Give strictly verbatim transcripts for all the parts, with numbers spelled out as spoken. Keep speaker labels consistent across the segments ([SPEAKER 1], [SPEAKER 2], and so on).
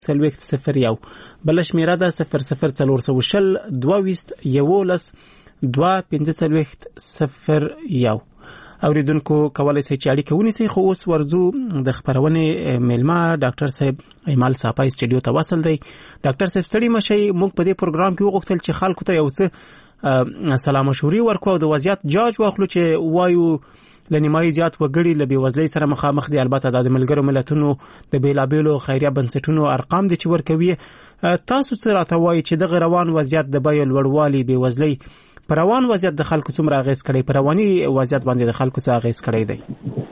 [SPEAKER 1] څلوېښت صفر یو، بله شمېره ده صفر صفر څلور سوه شل دوه ویشت یولس دوه پنځه څلوېښت صفر یو. اوریدونکو کولای شي چې اړیکه ونیسي. خو اوس ورځو د خبرونې میلمه ډاکټر صاحب ایمال صافی سټډیو ته وصل دی. ډاکټر صاحب ستړي مشئ، موږ په دې پروګرام کې وغوښتل چې خلکو ته یو څه سلام مشورې ورکو او د وضعیت جاج واخلو چې وایو لنیمایي زیات وګړي له بېوزلۍ سره مخامخ دي. البته د ملګرو ملتونو د بیلابېلو خیریه بنسټونو ارقام دي چې ورکوي. تاسو څه راته وایي چې دغه روان وضعیت د بیو لوړوالي، بېوزلۍ په روان وضعیت د خلکو څومره اغېز کړی، په رواني وضعیت باندې د خلکو څه اغېز کړی دی؟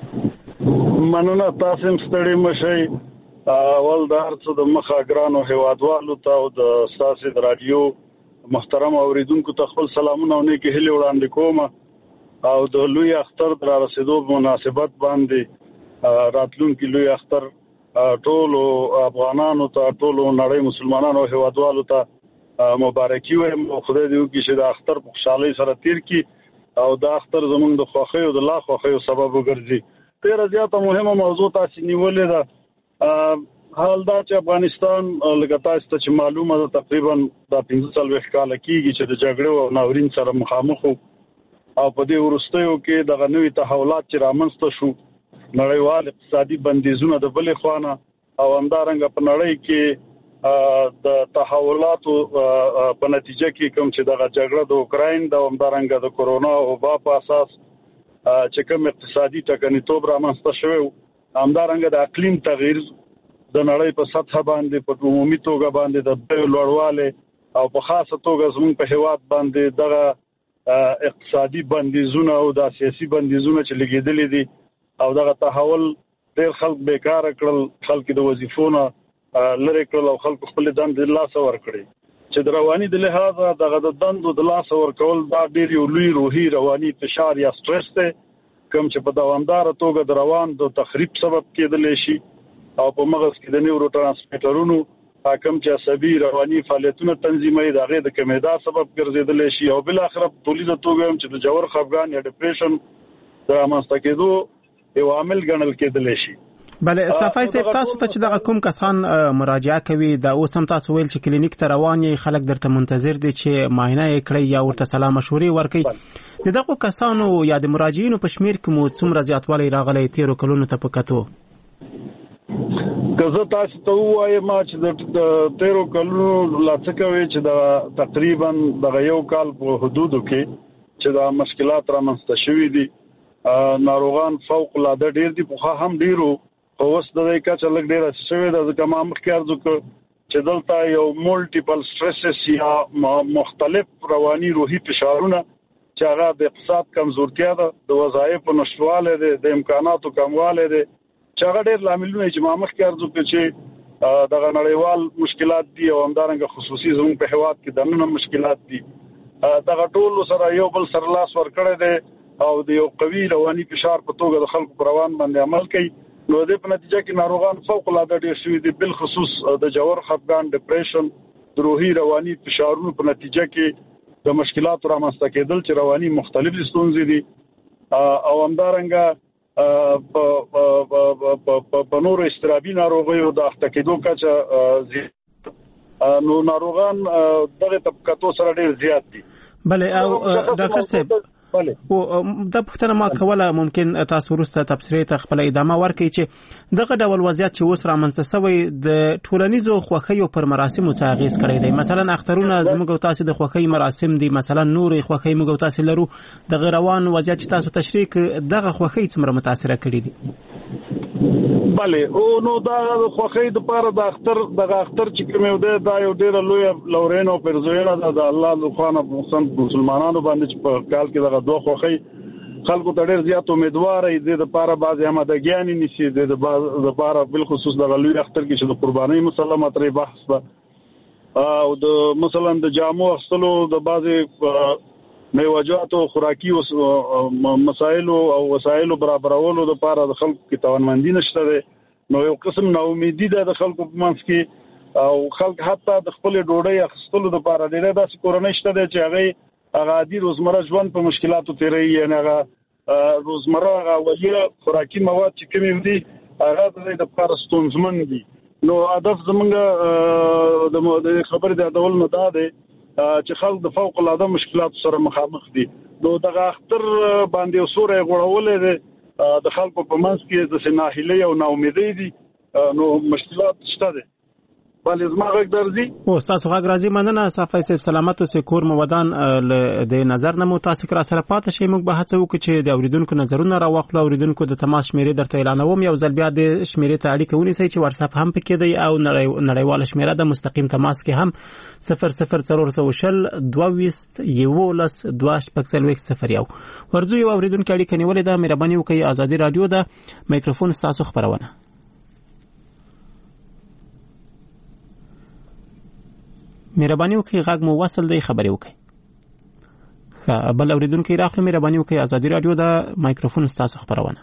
[SPEAKER 2] مننه، تاسو هم ستړي مشئ. اول د هر څه د مخه ګرانو هیوادوالو ته او د ستاسو د رادیو محترم اوریدونکو ته خپل سلامونه او نیکې هیلې وړاندې کوم او د لوی اختر د رارسېدو په مناسبت باندې راتلونکي لوی اختر ټولو افغانانو ته، ټولو نړۍ مسلمانانو او هیوادوالو ته مبارکي وایم او خدای دې وکړي چې د اختر په خوشحالۍ سره تیر کړي او د اختر زموږ د خوښۍ او د لا خوښۍ سبب وګرځي. ډېره زیاته مهمه موضوع تاسو نیولې ده. حال دا چې افغانستان لکه تاسو ته چې معلومه ده تقریبا د پنځه څلوېښت کاله کېږي چې د جګړې او ناورین سره مخامخ وو او په دې وروستیو کې دغه نوي تحولات چې رامنځته شو، نړیوال اقتصادي بندیزونه د بلې خوا او همدارنګه په نړۍ کې د تحولاتو په نتیجه کې کوم چې دغه جګړه د اوکراین د همدارنګه د کورونا وبا په اساس چې کوم اقتصادي ټکنیتوب رامنځته شوی، همدارنګه د اقلیم تغییر د نړۍ په سطح باندې په عمومي توګه باندې د بیو لوړوالی او په خاصه توګه زموږ په هیواد باندې دغه اقتصادي بندیزونه او د سیاسي بندیزونه چې لګېدلي دي او دغه تحول ډېر خلک بیکاره کړل، خلک د وظیفو نه لرې کړل او خلکو خپل دندې د لاسه ورکړي چې د رواني د لحاظه دغه د دندو د لاسه ورکول دا ډېر یو لوی روحي رواني فشار یا سټرس دی کوم چې په دوامداره توګه د روان د تخریب سبب کېدلی شي او په مغز کې د نیورو ترانسمیټرونو کوم چې عصبي رواني فعالیتونه تنظیموي د هغې د کمیدا سبب ګرځېدلی شي او بالاخره په ټولیزه توګه هم چې د ژور خفګان یا ډپریشن د رامنځته کېدو یو عامل ګڼل کېدلی شي.
[SPEAKER 1] بله صافی صاحب، تاسو ته چې دغه کوم کسان مراجعه کوي د اوس هم تاسو ویل چې کلینیک ته روان یې، خلک درته منتظر دي چې معاینه یې کړئ یا ورته سلام مشورې ورکړي. د دغو کسانو یا د مراجعینو په شمیر کې مو څومره زیاتوالی راغلی تیرو کلونو ته په کتو؟
[SPEAKER 2] که زه تاسو ته ووایم چې د تیرو کلونو لا څه کوي چې د تقریبا دغه یو کال په حدودو کې چې دا مشکلات رامنځته شوي دي، ناروغان فوق العاده ډېر دي، پخوا هم ډېرو خو اوس د دې کچه لږ ډېره شوې ده. ځکه ما مخکې عرض وکړ چې دلته یو مولټیپل سټرسس یا مختلف رواني روحي فشارونه چې هغه د اقتصاد کمزورتیا ده، د وظایفو نشتوالی دی، د امکاناتو کموالی دی، چې هغه ډېر لاملونه چې ما مخکې عرض وکړ چې دغه نړیوال مشکلات دي او همدارنګه خصوصي زموږ په هېواد کې دننه مشکلات دي. دغه ټولو سره یو بل سره لاس ورکړی دی او د یو قوي رواني فشار په توګه د خلکو په روان باندې عمل کوي. نو د په نتیجه کې ناروغان فوق العاده ډېر شوي دي، بالخصوص د ژور خفګان، ډپریشن، د روحي رواني فشارونو په نتیجه کې د مشکلاتو رامنځته کېدل چې رواني مختلف ستونزې دي او همدارنګه په نورو اضطرابي ناروغیو د اخته کېدو کچه زیات، نو ناروغان دغه طبقاتو سره ډېر زیات دي.
[SPEAKER 1] بله او ډاکټر صاحب، او دا پوښتنه ما کوله، ممکن تاسو وروسته تبصرې ته خپله ادامه ورکړئ چې دغه ډول وضعیت چې اوس رامنځته شوی د ټولنیزو خوښیو پر مراسمو څه اغېز کړی دی؟ مثلا اخترونه زموږ او تاسو د خوښۍ مراسم دي، مثلا نورې خوښۍ موږ او تاسو لرو، دغه روان وضعیت چې تاسو تشریح کړ دغه خوښۍ څومره متاثره کړي دي؟
[SPEAKER 2] بله، او نو دا خوښۍ دپاره د اختر دغه اختر چې کوم یو دی دا یو ډېره لویه لورین او پیرزوینه ده د الله لخوا نه مسلمانانو باندې چې په کال کې دغه دوه خوښۍ خلکو ته ډېر زیات امیدواره دي. د دپاره بعضې امادګیانې نیسي، د دپاره بالخصوص دغه لوی اختر کې چې د قربانۍ مسله ترې بحث ده او د مثلا د جامو اخیستلو د بعضې میوجاتو خوراکي مسایلو او وسایلو برابرولو دپاره د خلکو کې توانمندي نشته دی. نو یو قسم ناامیدي ده د خلکو په منځ کې او خلک حتی د خپلې ډوډۍ اخیستلو دپاره ډېری داسې کورنۍ شته دی چې هغې هغه عادي روزمره ژوند په مشکلاتو تېروي، یعنې هغه روزمره هغه اولي خوراکي مواد چې کوم دي هغه د دې دپاره ستونزمن دي. نو هدف زمونږ د خبرې د ډول نه دا دی چې خلک د فوق العاده مشکلات سره مخامخ دي. نو دغه اختر باندې وسوره غوړولې ده د خلکو په منځ کې د سناهلي او ناامیدۍ دي. نو مشکلات شته دي. بل زما غږ درځي
[SPEAKER 1] او تاسو غږ راځي. مننه صافي صاحب، سلامت اوسئ. کور مو ودان د نظر نه مو تاسو کرا سره پاتې شي. موږ به هڅه وکړو چې د اوریدونکو نظرونه راوخلو. اوریدونکو د تماس شمیرې درته اعلانوم. یو ځل بیا د شمیرې ته اړیکه ونیسئ چې واتس اپ هم پکې دی او نړیواله شمیره د مستقیم تماس کې هم صفر صفر څلور سوه شل دوه ویشت یولس دوه شپږ څلوېښت صفر یو. ورځو یو اوریدونکو اړیکه نیولې ده. مهرباني وکړئ. ازادي رادیو ده، میکروفون ستاسو خبرونه. مهرباني وکړئ غږ مو وصل دی، خبرې وکړئ. ښه، بل اوریدونکي راخلو. مهرباني وکړئ. ازادي رادیو دا میکروفون ستاسو خبرونه.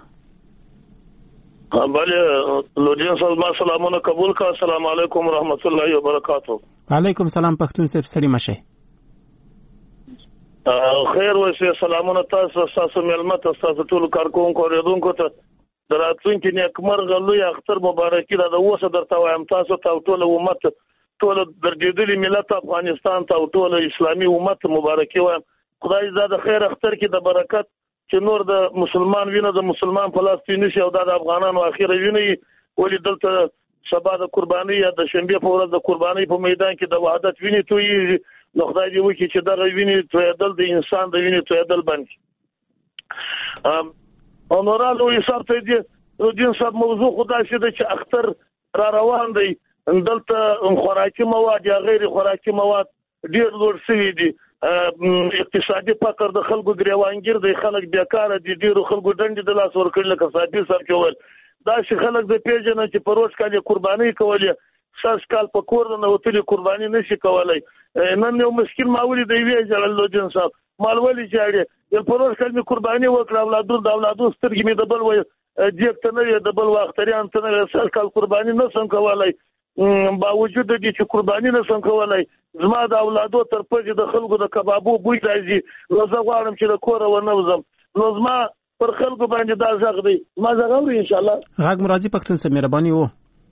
[SPEAKER 3] بله لودین صاحب سلامونه قبول کا. السلام علیکم ورحمت الله وبرکاتہ.
[SPEAKER 1] وعلیکم سلام پښتون صاحب، ستړي مشه.
[SPEAKER 3] خیر وشه. سلامونه تاسو تاسو ملمت تاسو ټول کارکونکو اوریدونکو ته دراتونکو نیکمرغه لوی اختر مبارکي را د اوسه درته وایم. تاسو ته ټول امت ټول درجدلي ملت افغانستان ته ټول اسلامي امت مبارکي وایم. خدای زاده خیر اختر کې د برکت چې نور د مسلمان وینه د مسلمان په لاس کې نشي او د افغانانو اخیره ویني ولې دلته سبا د قرباني یا د شنبه په ورځ د قرباني په میدان کې د وحدت ویني توي. نو خدای دې وکړي چې دا ویني تویدل د انسان د ویني تویدل باندې ام اونورالو حساب ته دې روجین صاحب موضوع خدای شه چې اختر را روان دی. دلته خوراکي مواد یا غیر خوراکي مواد ډیر لوړ شوي دي. اقتصادي فقر د خلکو ګریوانګیر دی. خلک بیکاره دي. ډیرو خلکو ډنډې د لاس ورکړل لکه صاحب صاحب کې ول. دا چې خلک د پیژنه چې پروش کالي قرباني کولې ساس کال په کور نه وتلې قرباني نشي کولای. نن یو مسکین ماولی دی وی جلال لودین صاحب مالولي جاړي یو پروش کالي قرباني وکړه. اولادو د اولادو سترګې مې د بل وای جیب ته نه د بل وختریان ته نه ساس کال قرباني نه سم کولای. باوجود دې چې قرباني نه سم کولای زما د اولادو تر پځې د خلکو د کبابو بوی راځي. نو زه غواړم چې د کور و نه وزم. نو زما پر خلکو باندې دا ځغ دی. ما ځغوري ان شاء الله.
[SPEAKER 1] غږ مرادي پښتون سره مهرباني وو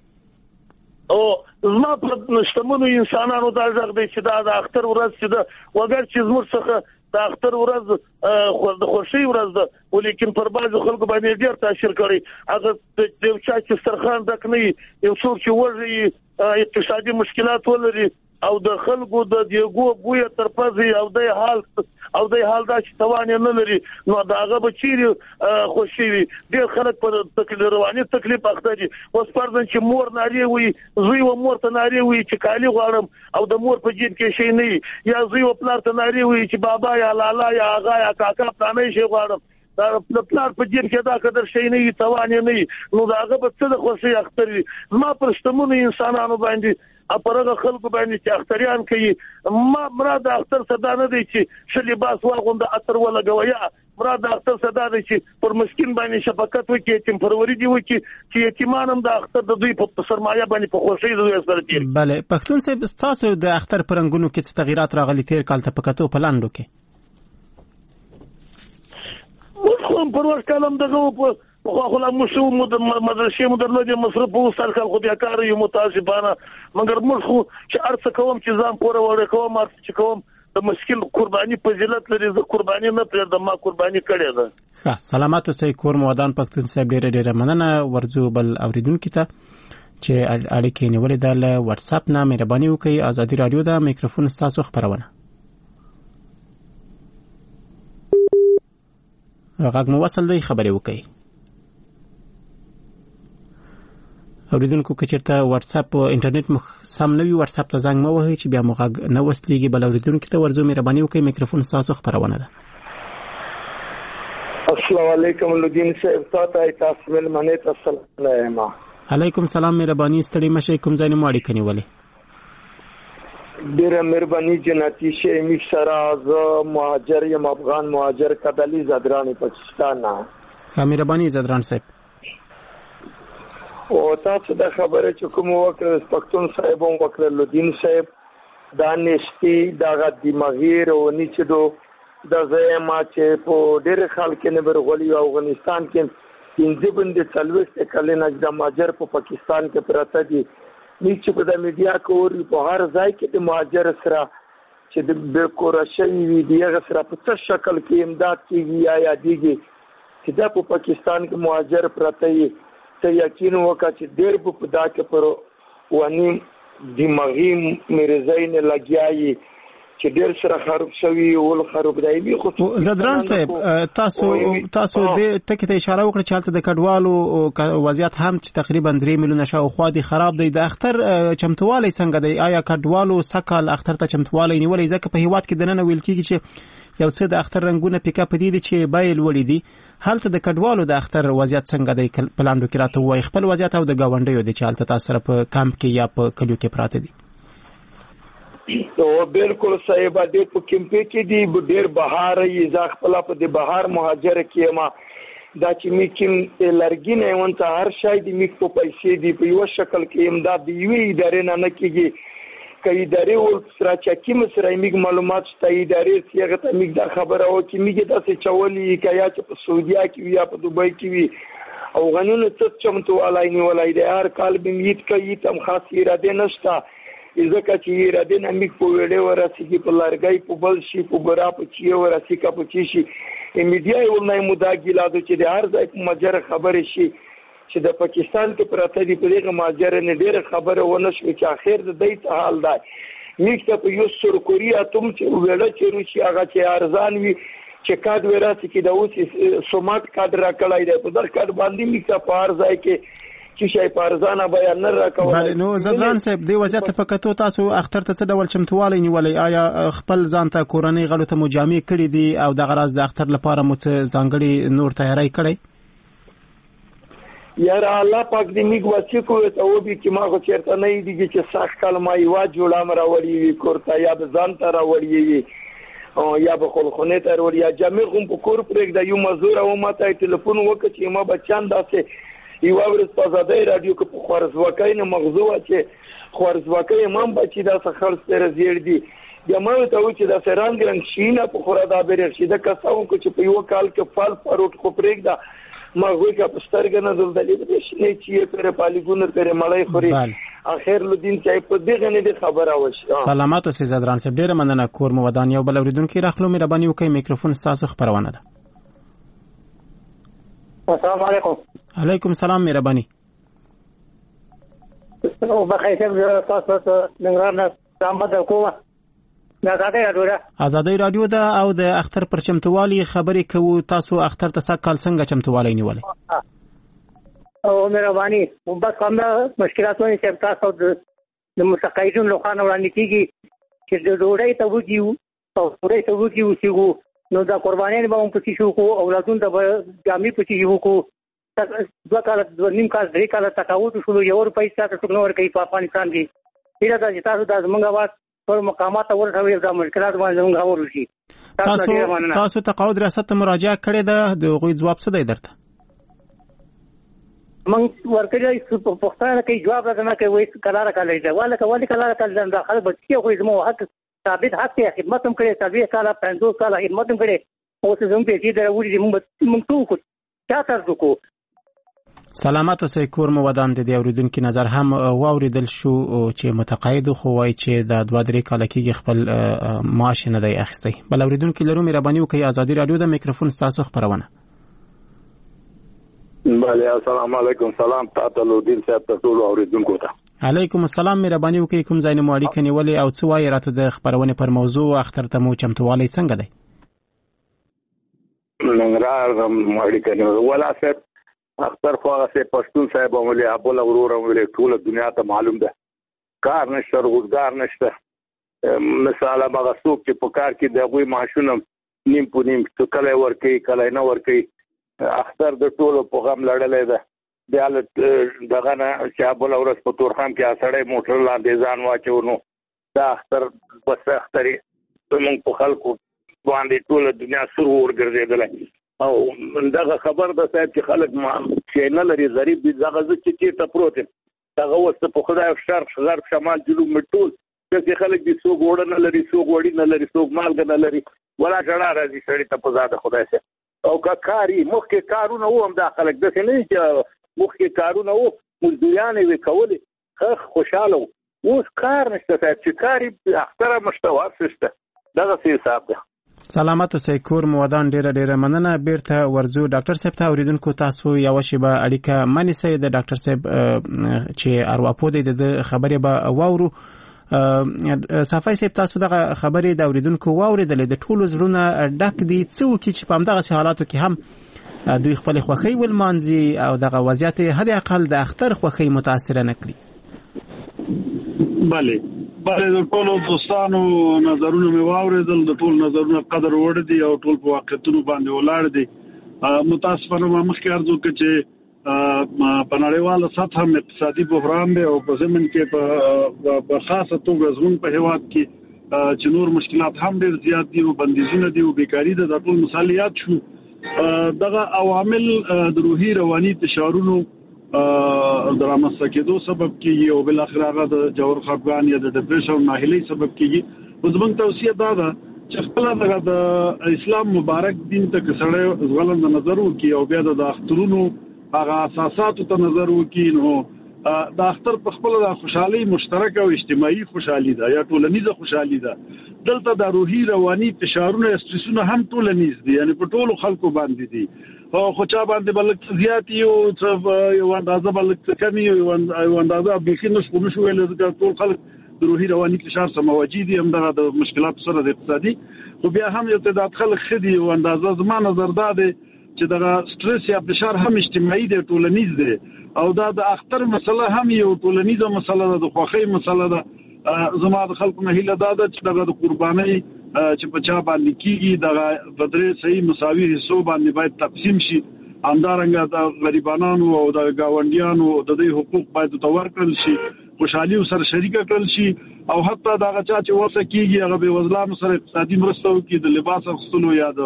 [SPEAKER 3] او زما پر نشتمنو انسانانو دا ځغ دی چې دا د اختر ورځ چې دا وګر چې زموږ څخه د اختر ورځ د خوشي ورځ ده ولیکن پر بعض خلکو باندې ډیر تاثیر کوي. هغه د یو چا چې سترخان دک نه یو څوک چې ورغی اقتصادي مشکلات ولري او د خلکو د دیګو بوی تر پځي او د حال او د حال دا چې توان نه لري. نو دا هغه بچی خوشي وي. ډیر خلک په تکلیف رواني تکلیف اخته دي. اوس فرضاً چې مور ناری وي زوی و مور ته ناری وي چې کالی غواړم او د مور په جیب کې شي نه یا زوی و پلار ته ناری وي چې بابا یا لالا یا آغا یا کاکا پلانې شي غواړم. دا د پلار په جیب کې دا قدر شي نه توان نه. نو دا هغه په څه د خوشي اختر وي. ما پر شتمنو انسانانو باندې اپرغه خلکو باندې چې اختریان کوي. ما مراد اختر صدا نه دی چې ش لباس واغوند اثر ولا غویا. مراد اختر صدا دی چې پر مسكين باندې شفقت وکړي چې پروري دی وکړي چې یتیمانم د اختر د دوی په سرمایه باندې په خوشي دوی سره تیر.
[SPEAKER 1] بله پښتون صاحب تاسو د اختر پرنګونو کې څه تغیرات راغلي تیر کال ته پکاتو پلاندو کې؟
[SPEAKER 3] خو پرور کلم دغه په خو خلا مشو مدرسې مدرلې مصرف او سرکل خو بیا کار یو متاسفانه مګر موږ خو چې ارڅ کوم چې ځان پوره وړه کوم ارڅ چې کوم د مشکل قرباني فضیلت لري. ز قرباني نه پر د ما قرباني کړې ده.
[SPEAKER 1] ښه سلامات اوسئ. کور مودان پښتون صاحب ډېر ډېر مننه. ورځو بل اوریدونکو ته چې اړیکې نیولې ده له واتس اپ نه مهرباني وکړئ. ازادي رادیو دا میکروفون ستاسو خبرونه. غږ مو وصل دی، خبرې وکړئ. اوریدونکو که چېرته واتس اپ انټرنیټ مو سم نه وي واتس اپ ته زنګ مه وهئ چې بیا مو غږ نه وصلېږي. بل اوریدونکو ته ورځو مهرباني وکړئ. میکروفون ستاسو خبرونه ده.
[SPEAKER 4] السلام علیکم لودین صاحب. تاسو تاسو ملمنه تاسو سلام.
[SPEAKER 1] علیکم سلام. مهرباني ستړي مشه. کوم ځای نه مو اړیکه نیولې؟
[SPEAKER 4] ډیره مهرباني جنتی شه می سراز مهاجر یم افغان مهاجر کدلی زدران پاکستان.
[SPEAKER 1] ښه مهرباني زدران صاحب.
[SPEAKER 4] او تاسو د خبره چې کوم وکړ پښتون صاحب هم وکړ لودین صاحب دا نشتی دا غدي مغیر او نیچدو د زما چې په ډېر خلک نه برغولي افغانستان کې پنځه بند څلويخت کلن اجدا ماجر په پاکستان کې پراته دي نیک چې په د میډیا کور په هر ځای کې د مهاجر سره چې د بیکورشن وی دیغه سره په څه شکل کې امداد کیږي یا یادېږي چې دا په پاکستان کې مهاجر پراته یې ته یقین وکړه چې ډېر په دا کې پر ونیم دماغي مرزاین لګیایي چې ډېر سره خراب شوی ول خراب دی خو
[SPEAKER 1] زدران صاحب تاسو تاسو د ټکی ته اشاره وکړه چې حالت د کډوالو وضعیت هم چې تقریبا درې میلیونه شاوخوا دي خراب دی د اختر چمتووالی څنګه دی آیا کډوالو سکهال اختر ته چمتووالی نیولې ځکه په هیواد کې دننه ویل کیږي چې یو څه د اختر رنگونه پیک اپ دي چې بایل ولې دي حالت د کډوالو د اختر وضعیت څنګه دی پلاندو کې راته وای خپل وضعیت او د گاونډیو د چالت تاسو سره په کمپ کې یا په کلیو کې پراته دي
[SPEAKER 4] تو بالکل صاحب دې په کمپ کې دي ډېر بهار یې ځخ خپل په د بهار مهاجر کې ما دا چې میکم لرګینه وانت هر شای دی میک په پیسې دی په یو شکل کې امداد دی وی ادارې نه نه کېږي کای ادارې ول سره چې کوم سره میګ معلومات شته ادارې سیغه ته میګ دا خبره او چې میګ تاسو چولې کیا چې په سعودیا کې یا په دوبۍ کې وي او غنونه څه چمتو علای نه ولای دی هر کال به میت کوي تم خاص اراده نشته ځکه چې اراده نه میګ په وړې ورسې کې په لارګي په بل شي په برا په چی ورسې کا په چی شي میډیا یو نه مداګیلادو چې د هر ځای په مجره خبره شي چې د پاکستان کې پراته دي په دغه ماجره نه ډېر خبره ونه شو چې اخر د دې حال دی میکته په یو سر کوریا تم چې ویل چې روسي هغه چې ارزان وي چې کاد وراسي کې د اوس سومات کاد راکړای دی په دغه کاد باندې میکته په هر ځای کې چې شي په ارزانه بیان نه راکوي
[SPEAKER 1] بل نو زدران صاحب دی وضعیت فقط تاسو اختر ته څه ډول چمتووالی نیولې آیا خپل ځان ته کورنۍ غړو ته مجامع کړی دي او د غراض د اختر لپاره مو څه ځانګړي نور تیاری کړی
[SPEAKER 4] یاره الله پاک دې میګ واسي کوی ته و به چې ما خو چیرته نه دی چې سخت کلمه یو جوړه مر وړي وي کورته یا به ځان ته راوړي وي او یا به خلخونه ته وړي یا جمع هم په کور پرېګ د یو مزور او ماته ټلیفون وکړي چې ما بچان داسې یو ورځ په آزادۍ رادیو کې په خورزواکۍ نه مغزو چې خورزواکۍ امام بچی دا څه خرڅ تر زیړ دي جمع ته و چې دا سرانګ رنگ شینه په خورا دا بیر شي دا کساو کو چې په یو کال کې فال پروت خو پرېګ دا ما غوي کا پسترګ نه زلدلې د شنه چې پر پالیګونر پر مړای خوري اخر لدین چې په دغه نه د خبره وشه
[SPEAKER 1] سلامات اوسې زدران صاحب ډیره مننه کور مو ودان یو بل اوریدونکو راخلو مهرباني وکړئ میکروفون تاسو خبرونه ده
[SPEAKER 5] السلام علیکم
[SPEAKER 1] علیکم السلام مهرباني
[SPEAKER 5] او بخیر تاسو ته ننګرهار نه زحمت کوم ازادي رادیو ده
[SPEAKER 1] ازادي رادیو ده او د اختر پر چمتووالي خبرې کوو تاسو اختر ته سکهال څنګه چمتووالي نیولې
[SPEAKER 5] او مهرباني بس کوم مشکلاتونه چې تاسو د متقاعدون له خوا وړاندې کیږي چې د ډوډۍ ته وګیو او ډوډۍ ته وګیو چې نو دا قربانیان به هم پکې شو کو اولادون ته جامې پکې یو کو دوه کال د نیم کال درې کال تقاعد شو یو روپۍ څخه څوک نور کوي په افغانستان کې پیدا د تاسو د زمونږ आवाज پر مقامات ورته د مشکلات باندې زمونږ اورل شي
[SPEAKER 1] تاسو تاسو تقاعد ریاست ته مراجعه کړې ده د غوي جواب څه دی درته
[SPEAKER 5] من ورکړی په پښتانه کې جواب راځنه کوي کلاره کالای دا ولا کوي کلاره کال دا خلک بچي خو زمو حق ثابت حق خدمت هم کړي ثابت کاله پنځوس کاله خدمت هم کړي او څه زموږ په دې دروړي موږ موږ ټول چا تاسو کو
[SPEAKER 1] سلامات اوسئ کور مو ودان دي اوریدونکو نظر هم واوریدل شو چې متقاعد خو وای چې د دوه درې کال کې خپل معاش نه دی اخیستی بل اوریدونکو لرو مهرباني وکړئ ازادي رادیو د میکروفون تاسو خبرونه
[SPEAKER 6] بله السلام علیکم سلام تاسو له دین صاحب ته ټول اوریدونکو ته
[SPEAKER 1] علیکم السلام مهرباني وکړئ کوم ځای نه مو اړیکه نیولې او څه وایي راته د خبرونه پر موضوع اختر ته مو چمتووالی څنګه دی
[SPEAKER 6] ننګرهار د اړیکه نیولې ولا صاحب اختر خو هغه پښتون صاحب عملي ابل اورور عملي ټول دنیا ته معلوم ده کار نشته روزګار نشته مثال هغه څوک چې په کار کې د غوي معاشونه نیم په نیم څو کله ورکي کله نه ورکي اختر د ټولو په غم لړلې ده د حالت دغه نه چې ابل اورس په تورخم کې اسړې موټر لاندې ځان واچونو دا اختر بس اختري موږ په خلکو باندې ټول دنیا سر ورګرځیدل او دغه خبر د صاحب چې خلک ما چې نه لري غریب دي دغه چې چې ته پروت دغه وسته په خدای شرق غرب شمال جنوب مټول چې خلک دي سو ګوړ نه لري سو ګوړی نه لري سو مالګ نه لري ولا جړه راځي سړی ته په زاده خدای سره او کا کاری مخکې کارونه و هم د خلک د څه نه چې مخکې کارونه و مزدوريان وی کولې خوشاله اوس کار نشته صاحب چې کاری اختره مشتوار سشته دغه څه حساب ده.
[SPEAKER 1] سلامت اوسئ کور مو ودان. ډیره ډیره مننه. بیرته ورځو ډاکټر صاحب ته. اوریدونکو تاسو یو شیبه اړیکه منیسئ د ډاکټر صاحب چې ارواپو دی د خبرې به واورو. صافی صاحب تاسو دغه خبرې د اوریدونکو واوریدلې د ټولو زړونه ډک دي څه وکړي چې په همدغه حالاتو کې هم دوی خپل خوښي ولمانځي او دغه وضعیت حد اقل د اختر خوښي متاثر نه کړي.
[SPEAKER 2] بله بله د ټولو دوستانو نظرونه مې واوریدل. د ټول نظرونه قدر وړ دي او ټول په واقعیتونو باندې ولاړ دي. متاسفانه ما مخکې عرض وکړ چې په نړیواله سطح هم اقتصادي بحران دی او په ضمن کې په خاصه توګه زموږ په هیواد کې چې نور مشکلات هم ډېر زیات دي او بندیزونه دي او بیکاري ده. د ټول مثالیات شو دغه عوامل د روحي رواني فشارونو درامسته کېدو سبب کېږي او بل اخر هغه د جوړ خفګان یا د ډیپریشن ناهیلي سبب کېږي. اوس موږ توصیه دا ده چې خپل د اسلام مبارک دین ته کسړې غلند نظر وکړي او بیا د اخترونو هغه اساساتو ته نظر وکړي. نو د اختر په خپل د خوشحالي مشترک او اجتماعي خوشحالي ده یا ټولنیزه خوشحالي ده. دلته د روحي رواني فشارونه استرسونه هم ټولنیز دي یعنی په ټولو خلکو باندې دي. خو چا باندې بلک زیات یو یو اندازه بلک کمی یو اندازه بخیر نشو نشو ویل چې ټول خلک د روحي رواني فشار سره مواجه دي. هم د مشکلات سره د اقتصادي خو بیا هم یو تعداد خلک خدي او اندازه زما نظر دا دی چې دغه سټرس یا فشار هم اجتماعي دی ټولنیز دی او دا د اختر مسله هم یو ټولنیزه مسله ده د خوښۍ مسله ده. زما د خلکو نه هیله دا ده چې دغه د قربانۍ چې په چا باندې کیږي دغه بدرې صحیح مساوي حصو باندې باید تقسیم شي. همدارنګه د غریبانو او د گاونډیانو د دې حقوق باید تور کړل شي خوشحالي سره شریک کړل شي او حتی دغه چا چې ورسه کیږي هغه به وزلانو سره اقتصادي مرسته وکړي د لباس اخیستلو یا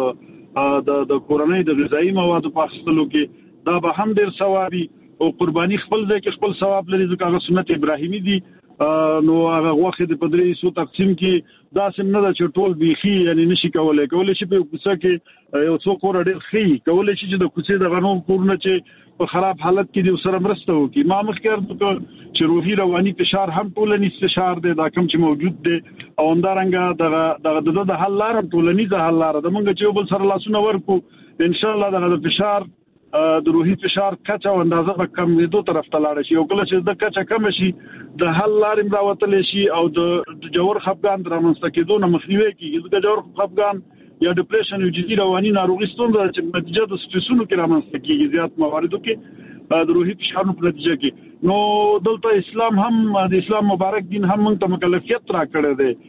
[SPEAKER 2] د د کورنۍ د غذایی موادو په اخیستلو کې دا به هم ډیر ثوابي او قرباني خپل ځای کې خپل ثواب لري ځکه هغه سنت ابراهیمي دي. نو هغه وخت د پدری سو تقسیم کې دا سم نه ده چې ټول بيخي یعنی نشي کولای کولای شي په کوڅه کې یو څو کور ډېر خي کولای شي چې د کوڅې د غنوم کورونه چې په خراب حالت کې دي سره مرسته وکړي. ما مخکې چې روحي رواني فشار هم ټولنیز فشار دی دا کوم چې موجود دی او همدارنګه دغه دغه د حل لار ټولنیز حل لار د موږ چې بل سره لاسونه ورکو ان شاء الله دغه فشار د روحي فشار کچا او اندازه به کم دي طرف ته لاړ شي او کله چې د کچا کم شي د حل لارې راوتل شي او د جوړ خفګان درامنځته کېدو نه مخنیوي کیږي. د جوړ خفګان یا ډیپریشن یو جدي رواني ناروغي ستونزه چې نتیجه د سټرسونو کې رامنځته کیږي زیات مواردو کې د روحي فشارونو په نتیجه کې. نو دلته اسلام هم د اسلام مبارک دین هم موږ ته مکلفیت را کړی دی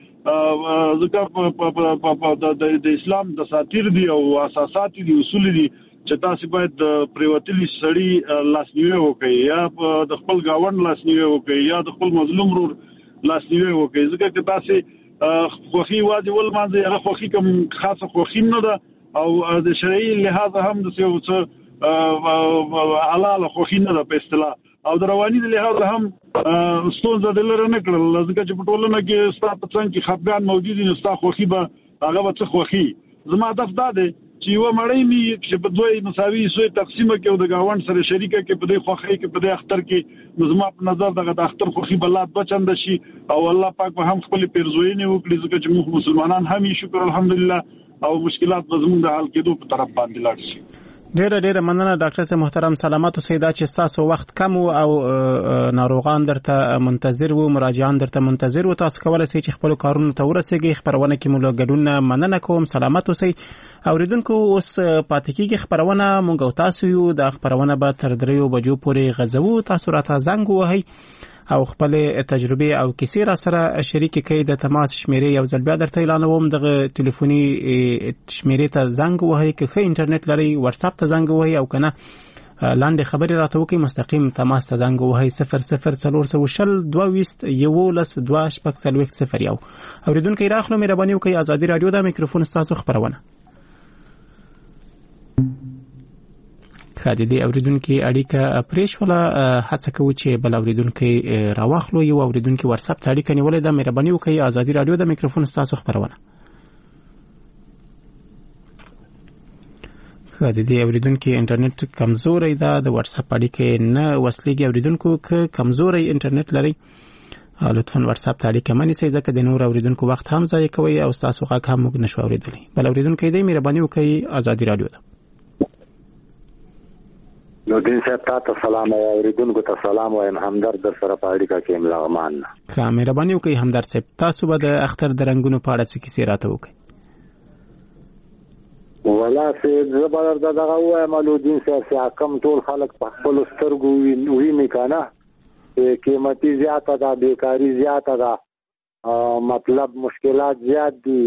[SPEAKER 2] ځکه د اسلام د ساتیر دي او اساسات دي اصول دي چې تاسو باید پریوتلی سړی لاسنیوي وکړي یا د خپل گاوند لاسنیوي وکړي یا د خپل مظلوم رور لاسنیوي وکړي ځکه چې تاسو خوخي واجب ول مانځي هغه خوخي کوم خاصه خوخي نه ده او د شرعي لحاظ هم د څه څه حلال خوخي نه ده په اصطلاح او د رواني لحاظ هم ستونزه د لره نه کړل ځکه چې په ټولنه کې ستاسو په څنګه کې خفګان موجود دي ستاسو خوخي به هغه به څه خوخي. زما هدف دا دی چې یو مړی می چې په دوی مساوي سوی تقسیمه کې او د گاوند سره شریکه کې په دې خوخي کې په دې اختر کې نظم په نظر دغه د اختر خوخي بلات بچند شي او الله پاک به هم خپل پیرزوینه وکړي ځکه چې موږ مسلمانان هم شکر الحمدلله او مشکلات زموږ د حل کېدو په طرف باندې لاړ شي.
[SPEAKER 1] ډیره ډیره مننه ډاکټر صاحب محترم. سلامات اوسئ. دا چې تاسو وخت کم او ناروغان درته منتظر وو مراجعان درته منتظر وو تاسو کولای شئ چې خپل کارونه ته ورسیږئ. خبرونه کې مو له ګډون مننه کوم. سلامات اوسئ. اوریدونکو اوس پاتې کیږي خبرونه مونږ او تاسو یو د خبرونه به تر دریو بجو پورې غزو. تاسو راته زنګ وهئ او خپل تجربه او کیسې را سره شریک کړئ. د تماس شمیرې یو ځل بیا درته اعلانوم. دغه ټلیفوني شمیرې ته زنګ وهئ که ښه انټرنیټ لرئ واتس اپ ته زنګ وهئ او کنه لاندې خبرې راته وکړئ مستقیم تماس ته زنګ وهئ صفر صفر څلور سوه شل دوه ویشت یولس دوه شپږ څلوېښت صفر یو. اوریدونکي راخلو مهرباني وکړئ. ازادي راډیو د میکروفون ستاسو خبرونه خادي دي اوریدونکو اړیکه پریښوله. هڅه کوو چې بل اوریدونکو راواخلو. یو اوریدونکو واتس اپ ته اړیکه نیولې ده. مهرباني وکړئ. ازادي راډیو د میکروفون ستاسو خبرونه د دې اوریدونکو انټرنیټ کمزوري ده د واتس اپ اړیکې نه وصلېږي اوریدونکو ک کمزوري انټرنیټ لري لطفا واتس اپ ته اړیکه منی سي ځکه د نور اوریدونکو وخت هم ضایع کوي او تاسو غږ هم موږ نشو اوریدلی بل اوریدونکو دې مهرباني وکړئ آزادي رادیو ده
[SPEAKER 6] نو دین صاحب تاسو سلام او اوریدونکو ته سلام وایم همدرد در سره په اړیکه کې ملغمان
[SPEAKER 1] ښه مهرباني وکړئ همدرد صاحب تاسو به د اختر د رنگونو په اړه څه کیسې راته وکړئ
[SPEAKER 6] ولا سه زبر دغه وایم الودین صاحب کم ټول خلک په خپل سترګو ویني کنه قیمتي زیاته ده بیکاری زیاته ده مطلب مشکلات زیات دي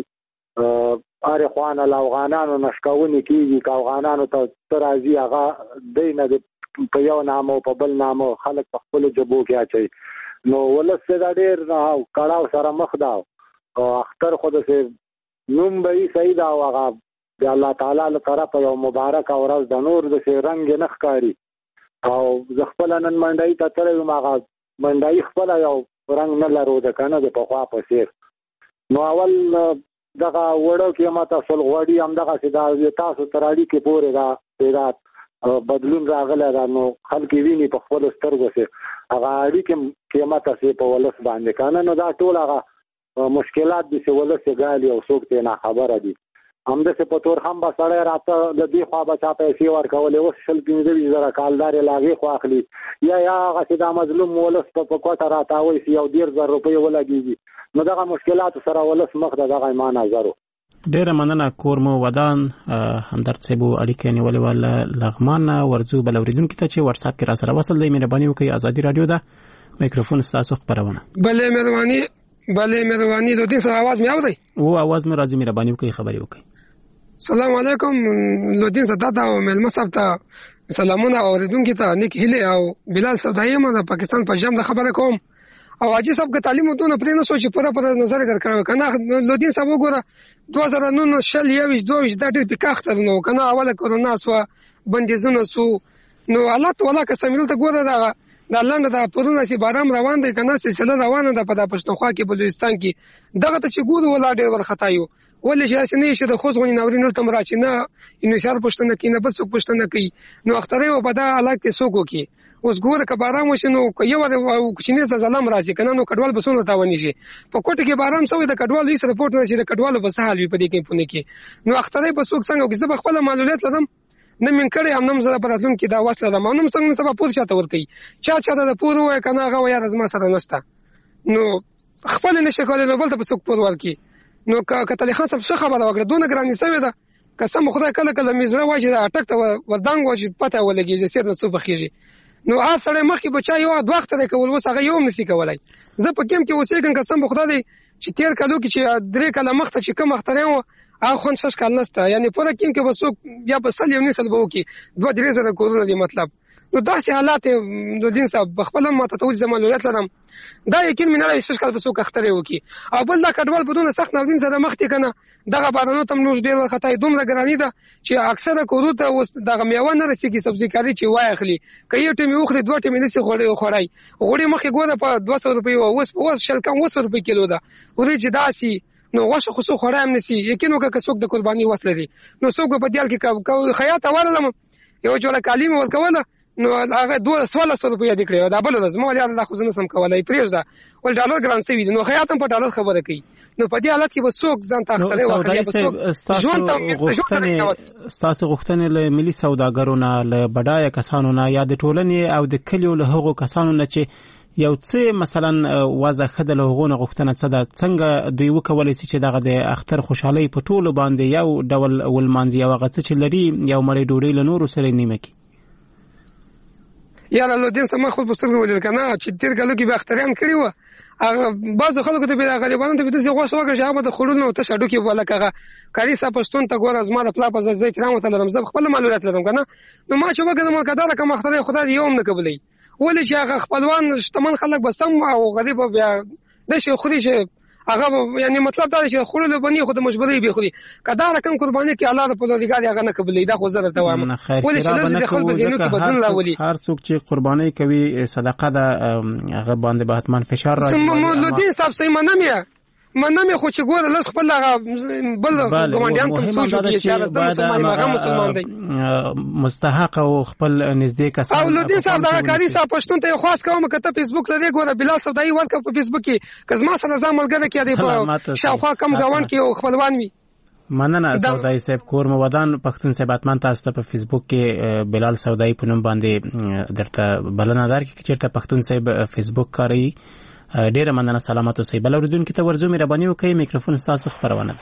[SPEAKER 6] اره خوان افغانانو نشکاونی کیږي که افغانانو ته ترازی هغه دینه په یو نامو په بل نامو خلک په خپل جبو کې اچي نو ولسته دا ډیر کړهو سره مخ دا او اختر خود سه نوم به صحیح دا هغه د الله تعالی له طرفه یو مبارک او ورځ د نور د شي رنگ نه ښکاری او ز خپل نن منډای ته ترې ما منډای خپل یو رنگ نه لرو د کنه د په خوا په سیر نو اول دغه وړو کې ماته سل غوړی هم دغه سدا تاسو تراړي کې پورې دا پیدا بدلون راغله دا نو خلک ویني په خپل سترګو سره هغه اړي کې قیمت سه په ولس باندې کنه نو دا ټول هغه مشکلات دي چې ولس غالي او څوک ته نه خبره دي هم د څه په تور هم به سړی راته د دې خوا بچا پیسې ورکولې اوس شل پنځه زره کالدار لاغې خو اخلي یا یا هغه چې دا مظلوم ولس په کوټه راتاوي یو ډیر زر روپۍ ولګيږي نو دغه مشکلات سره ولس مخ دغه ایمان نظر
[SPEAKER 1] ډیر مننه کورمو ودان همدرد صاحب اړیکې نیولې ول لغمان ورزو بل اوریدونکو ته چې واتس اپ کې را سره وصل دی مهرباني وکړئ آزادي رادیو ده میکروفون تاسو خبرونه
[SPEAKER 7] بلې مهرباني بلې مهرباني د دې سره आवाज مې اوري
[SPEAKER 1] او आवाज مې راځي مهرباني وکړئ خبري وکړئ
[SPEAKER 7] السلام علیکم لودین صدات او ملما صاحب ته سلامونه اوریدونکو ته نیک هیله او بلال صدایي ما د پاکستان په جام د خبره کوم او اجي صاحب که تعلیم ودونه پرې نه سوچ په پوره نظر کړو کنه لودین صاحب وګوره دوه زره نهه شل یوش دوه د ډېر پکاختر نو کنه اوله کورونا سو بندیزونه سو نو الله تعالی که سمېل ته ګوره دا د لاندې د پرونه سي بارام روان دي کنه سلسله روانه ده په د پښتونخوا کې بلوچستان کې دغه ته چې ګورو ولا ډېر ورختایو ولې چې اسنه شي د خوځونی ناورین تل راچې نه انشار پښتنه کې نه بل څوک پښتنه کوي نو اخترې و په دا علاقه سوکو کې اوس ګوره که بارام وشنو یو د کوچنی زلم راځي کنه نو کډوال بسونه تاونی شي په کوټه کې بارام سوې د کډوال هیڅ رپورټ نه شي د کډوالو په سهال وي په دې کې پونه کې نو اخترې په سوک څنګه کې زه خپل معلومات لرم نه من کړي هم نم زړه پراتلون کې دا واسطه ده مونږ څنګه سبا پور چاته ور کوي چا چا د پور وای کنه هغه یا رزما سره نشته نو خپل نشه کولای نو بل ته پسوک پور ورکی نو کتل خاصه څه خبره وکړه دونه ګرانی سوي ده قسم خدای کله کله میزره واجی دا اٹک ته ودانګ واجی پته ولګي چې سید نو بخیږي نو هر سره مخکې بچا یو د وخت ته کول وس هغه یو نسی کولای زه په کوم کې اوسېګم قسم خدای چې تیر کلو کې چې درې کله مخته چې کوم اخترین او خون شش کال نسته یعنی پوره کین کې وسوک یا په سل یو نسل بو کې دوه درې زره کورونا دی مطلب نو داسې حالات د دین صاحب بخپل ماته توج زمالویت لرم دا یقین مې نه لري شش کال وسوک اخترې وکي او بل دا کډوال بدون سخت نو دین زده مخته کنه دغه بارانو تم نوش ډیر خطای دومره ګرانی ده چې اکثره کورونا اوس دغه میوه نه رسیږي سبزی کاری چې وای اخلي کایو ټیم یو خري دوه ټیم نسی خوري خورای غوړي مخې ګوره په دوه سوه روپۍ اوس اوس شل کم اوس روپۍ کیلو ده ورې چې داسي نو غوښه خصو خورام نسی یقینو که څوک د قرباني وسله دي نو څوک په دیال کې خیاط ورلم یو جوړه کلمه ورکوله نو هغه دوه سوال سره په یاد کړو دا بل لازم ولې الله خو زنه سم کولای پریږده ول ډالر ګران سوي نو خیاط په ډالر خبره کوي نو په دې حالت کې وسوک ځان تاخته واخلي وسوک ژوند ته
[SPEAKER 1] ستاسو غوښتنې له ملي سوداګرو نه له بډای کسانو نه یا د ټولنې او د کلیو له هغو کسانو نه چې یو څه مثلا وازه خدل هغونه غوښتنه څه ده څنګه دوی وکولای شي چې دغه د اختر خوشحالي په ټولو باندې یو ډول ولمانځي او هغه څه چې لري یو مړی ډوډۍ له نورو سره نیمه کی
[SPEAKER 7] یا له دین سم خپل پستر ولر کنه چې تیر کلو کې به اختران کړی و هغه بعض خلکو ته به غریبانو ته به د غوښه وکړي چې هغه د خړونو ته شډو کې ولا کغه کاری صاحب پښتون ته ګور ازما د پلا په ځای احترام ته لرم زه خپل معلومات لرم کنه نو ما چې وګورم کدا کوم اختر خدای یوم نه قبلې ولې چې هغه خپلوان شتمن خلک به سم او غریب بیا د شي خوري چې هغه یعنی مطلب دا چې خورل بني خو د مجبوري به خوري کدا رقم قرباني کې الله په لوريګار هغه نه قبلې دا خو زره دوام ولې چې لږ د خپل بزینو کې بدلون راولي
[SPEAKER 1] هر څوک چې قرباني کوي صدقه ده هغه باندې به حتمان فشار راځي
[SPEAKER 7] مولودین صاحب سي منم یا مننه خو چې ګوره لږ خپل بل ګوندیان تم سوچو کې چې مسلمان هغه مسلمان دی
[SPEAKER 1] مستحق او خپل نږدې کسان
[SPEAKER 7] او لودین صاحب دا کاری صاحب پښتون ته خاص کوم کته فیسبوک لري ګوره بلال سودای ورکه په فیسبوک کې کزما سره ځم ملګری کې دی په شاوخوا کم غوان کې خپلوان وي
[SPEAKER 1] مننه سودای صاحب کور مو ودان پښتون صاحب اتمن تاسو ته په فیسبوک کې بلال سودای په نوم باندې درته بلنه دار کې چیرته پښتون صاحب فیسبوک کاری ډیره مننه سلامات اوسئ بل اوریدونکو ته ورزو مهرباني وکړئ میکروفون تاسو خبرونه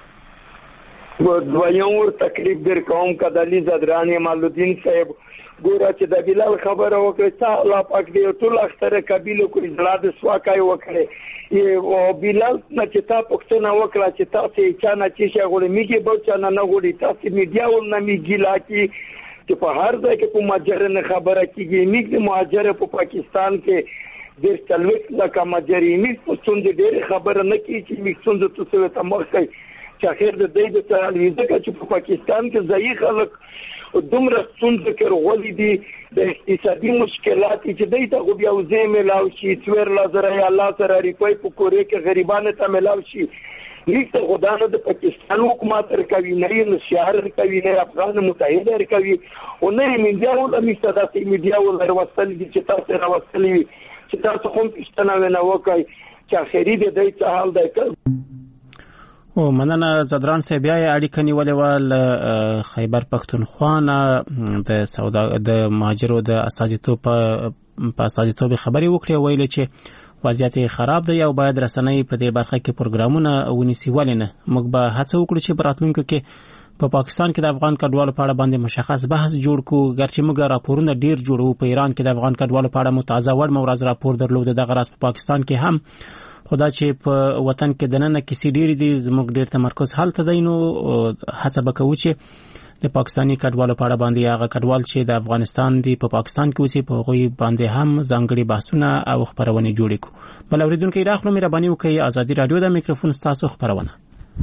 [SPEAKER 4] ده دویم ور تکلیف در کوم کدلی زدرانی مالودین صاحب ګوره چې د بلال خبره وکړه چې الله پاک دې ټول اختر قبیلو کو اجازه د سواکای وکړي او بلال نه چې تا پښتنه وکړه چې تاسو چا نه چې شغله میږي به چا نه نه غوړي تاسو میډیا ول نه میږي لاکي چې په هر ځای کې په مهاجر نه خبره کیږي میږي مهاجر په پاکستان کې ډېر چلوک لکه مهاجري میږي په څنډه ډېر خبره نه کیږي چې میږي څنډه تاسو ته مخکې چې اخر د دې د تعلیزه چې په پاکستان کې ځای خلک دومره څنګه کې غولې دي د اقتصادي مشکلات چې دای ته خو بیا وزې ملاو شي څویر لازر یا الله سره ریپای په کورې کې غریبانو ته ملاو شي لیک ته خدانو د پاکستان حکومت رکوي نه نو شهر رکوي نه افغان متحده رکوي او نه میډیا ول میسته د میډیا ول وروستل دي چې تاسو راوستلې چې تاسو هم پښتنه نه وکای چې اخري د دې څه حال دی
[SPEAKER 1] او مننه زدران صاحب بیا اړیکه نیولې ول خیبر پښتونخوا نه د سودا د مهاجرو د اساسیتوب په اساسیتوب خبري وکړي ویل چې وضعیت خراب دی او باید رسنۍ په دې برخه کې پروګرامونه ونیسي ولنه موږ به هڅه وکړو چې براتلونکو کې په پاکستان کې د افغان کډوالو په اړه باندې مشخص بحث جوړ کو ګرچې موږ راپورونه ډیر جوړو په ایران کې د افغان کډوالو په اړه متازه وړ مورز راپور درلود دغه راز په پاکستان کې هم خدا چې په وطن کې دننه کیسې ډېرې دي زموږ ډېر تمرکز هلته دی نو هڅه به کوو چې د پاکستاني کډوالو په اړه باندې هغه کډوال چې د افغانستان دی په پاکستان کې اوسي په هغوی باندې هم ځانګړي بحثونه او خبرونه جوړې کړو بل اوریدونکو راخلو مهرباني وکړئ ازادي رادیو د میکروفون تاسو خبرونه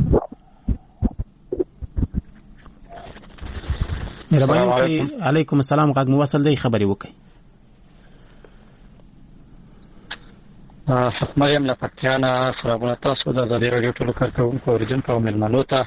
[SPEAKER 1] مهرباني وکړئ علیکم السلام غږ مو وصل دی خبري وکړئ
[SPEAKER 8] مریم له پکتیانا سلامونه تاسو د ازادي رادیو ټولو کارکونکو اوریدونکو او مېلمنو ته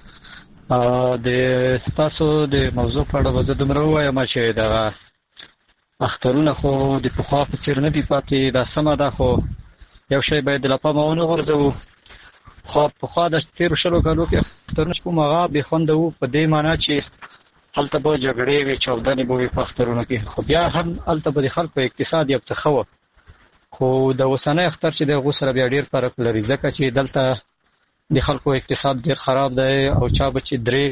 [SPEAKER 8] د تاسو د موضوع په اړه وزه دومره وایم چې د اخترونه خو د پخوا په څیر نه دي پاتې دا سمه ده خو یو شی باید له پامه ونه غورځوو خو پخوا د تیرو شلو کالو کې اخترونه کوم هغه بې خونده وو په دې معنی چې هلته به جګړې وي چاودنې به وي په اخترونو کې خو بیا هم هلته به د خلکو اقتصاد یو څه ښه وه خو د اوسنۍ اختر چې د هغو سره بیا ډېر فرق لري ځکه چې دلته د خلکو اقتصاد ډېر خراب دی او چا به چې درې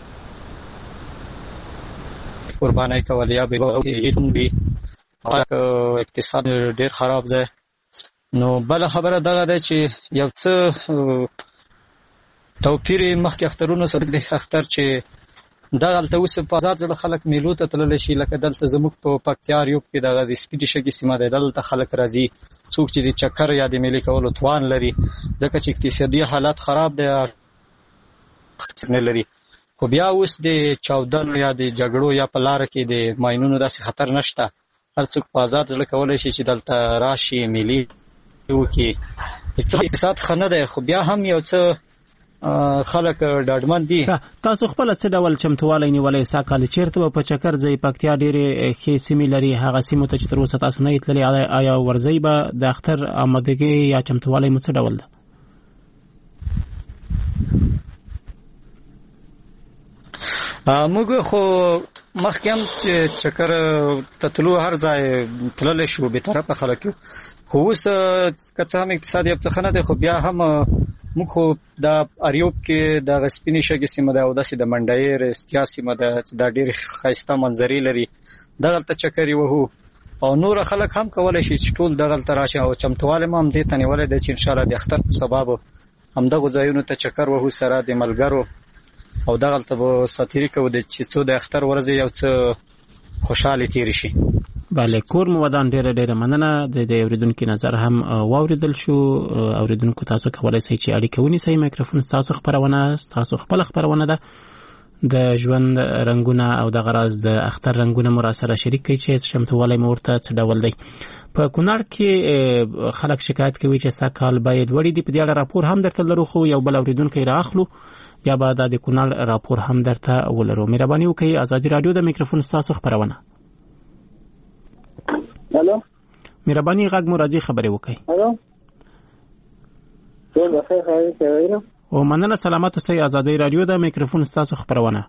[SPEAKER 8] قربانۍ کول یا به وي اقتصاد ډېر خراب دی نو بله خبره دغه ده چې یو څه توپیر مخکې اخترونو سره د اختر چې دغلته اوس په آزاد زړه خلک میلو ته تللی شي لکه دلته زموږ په پکتیا ریوب کې دغه د سپیډي شګې سیمه دی دلته خلک راځي څوک چې د چکر یا د میلې کولو توان لري ځکه چې اقتصادي حالات خراب دی نه لري خو بیا اوس د چاودنو یا د جګړو یا په لاره کې د ماینونو داسې خطر نشته هر څوک په آزاد زړه کولی شي چې دلته راشي میلې وکړي اقتصاد ښه نه دی خو بیا هم یو څه خلک ډاډمن دي
[SPEAKER 1] تاسو خپل څه ډول چمتووالی نیولای ساکال چیرته په چکر ځای پکتیا ډېرې ښې سیمې لري هغه سیمو ته چې تر اوسه تاسو نه تللی آیا ورځئ به د اختر آمادګي یا چمتووالی مو څه ډول ده
[SPEAKER 8] موږ خو مخکې هم چې چکر ته تلو هر ځای تللی شو بېطرفه خلک یو خو اوس که څه هم اقتصاد یو څه ښه نه دی خو بیا هم موږ خو د اریوب کې د سپینې شګې سیمه ده او داسې د منډۍ رستیا سیمه ده چې دا ډېرې ښایسته منظرې لري دغلته چکر یې وهو او نور خلک هم کولی شي چې ټول دغلته راشي او چمتووالی م هم دې ته نیولی دی چې انشاءالله د اختر په سبا به همدغو ځایونو ته چکر وهو سره د ملګرو او دغلته به ساتیري کوو چې څو د اختر ورځې یو څه خوشحالې تېرې شي
[SPEAKER 1] بله کور مو ودان ډېره ډېره مننه د اوریدونکو نظر هم واوریدل شو اوریدونکو تاسو کولی شئ چې اړیکه ونیسئ میکروفون ستاسو خپرونه ستاسو خپله خپرونه ده د ژوند رنگونه او د غراز د اختر رنگونه مو را سره شریک کړئ چې شمتوالی مو ورته څه ډول دی. په کونړ کې خلک شکایت کوي چې سږ کال باید لوړې دي. په دې اړه راپور هم درته لرو، خو یو بل اورېدونکی رااخلو بیا به دا د کونړ راپور هم درته ولرو. مهرباني وکړئ ازادي راډیو د میکروفون ستاسو خبرونه.
[SPEAKER 9] الو
[SPEAKER 1] مهرباني غږ مو راځي خبرې وکړئ.
[SPEAKER 9] الو ټول بخیر خیر کوي
[SPEAKER 1] او مننه سلامت اوسئ. ازادي راډیو د میکروفون ستاسو خبرونه.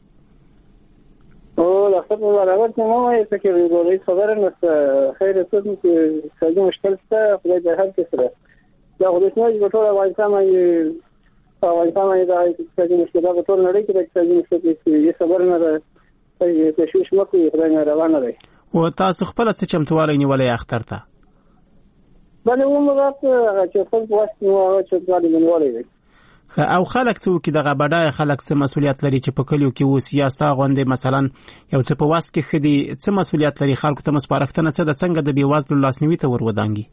[SPEAKER 9] او لخت په برابر کې مو یې څه کې ویلې خبره نشته. خیر څه چې څنګه مشکل څه خدای دې هر څه سره دا خو دې نه چې ټول افغانستان یې افغانستان یې دا چې مشکل دا ټول نړۍ کې د اقتصادي مشکل یې خبر نه ده. چې تشویش مکو خدای نه روانه ده.
[SPEAKER 1] او تاسو خپل څه چمتووالی نیولې اختر ته؟
[SPEAKER 9] باندې ومغات چې خپل وخت نو هغه چې ځالې منولې دي.
[SPEAKER 1] او خلک څو کې دغه بډای خلک څه مسولیت لري چې په کلیو کې و سیاستا غونډه مثلا یو څه په واس کې خدي څه مسولیت لري خلکو ته مسپارښتنه څه د څنګه د بیوازلو لاسنیوي ته ورودانګي؟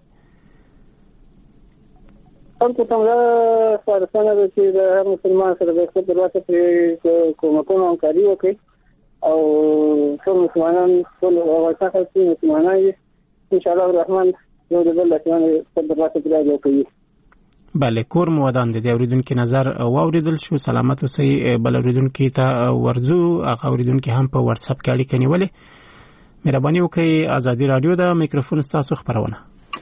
[SPEAKER 9] خلکو ته دا سپارښتنه ده چې د هر مسلمان سره د خپل واسطه پرې کومکونه همکاري وکړي او ټول مسلمانان ټول افغانستان خلک مسلمانان یې ان شاء الله الرحمن یو د بل لپاره خپل واسطه پرې وکړي.
[SPEAKER 1] بله کور مو ودان دي. اوریدونکو نظر واوریدل شو. سلامت اوسئ. بل اوریدونکو ته ورځو هغه اوریدونکو هم په واتس اپ کې اړیکه نیولې. مهرباني وکړئ ازادي راډیو د میکروفون ستاسو خبرونه.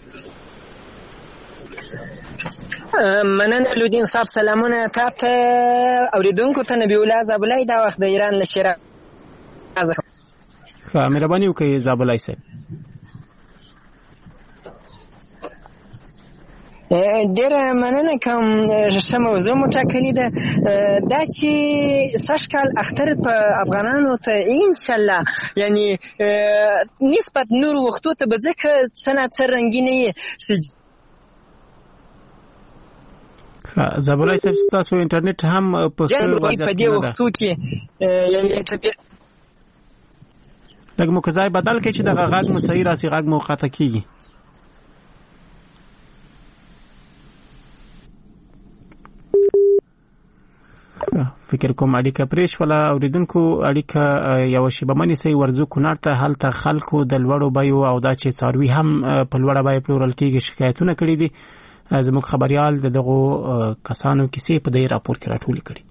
[SPEAKER 10] مننه لودین صاحب سلامونه تاسو اوریدونکو ته نبی الله زابلای دا وخت د ایران له شراز.
[SPEAKER 1] ښه مهرباني وکړئ زابلای صاحب.
[SPEAKER 10] ډېر مننه کوم. ښه موضوع مو ټاکلې ده دا چې سږ کال اختر په افغانانو ته انشاءالله یعنی نسبت نور وختو ته به ځکه څه نه څه رنګینه یې
[SPEAKER 1] زابلای صاحب ستاسو انټرنیټ هم په
[SPEAKER 10] په دې وختو کې یعنی
[SPEAKER 1] لږ مو که ځای بدل کړئ چې دغه غږ مو صحیح راسي، غږ مو قطع کېږي. فکر کوم اړیکه پرېښ ولا اوریدونکو اړیکه یو شیبه منی سي ورزو کونړ ته هلته خلکو د لوړو بیو او دا چې څاروي هم په لوړه بیه پلورل کېږي شکایتونه کړي دي. زموږ خبريال د دغه کسانو کیسې په دې راپور کې راټولې کړي.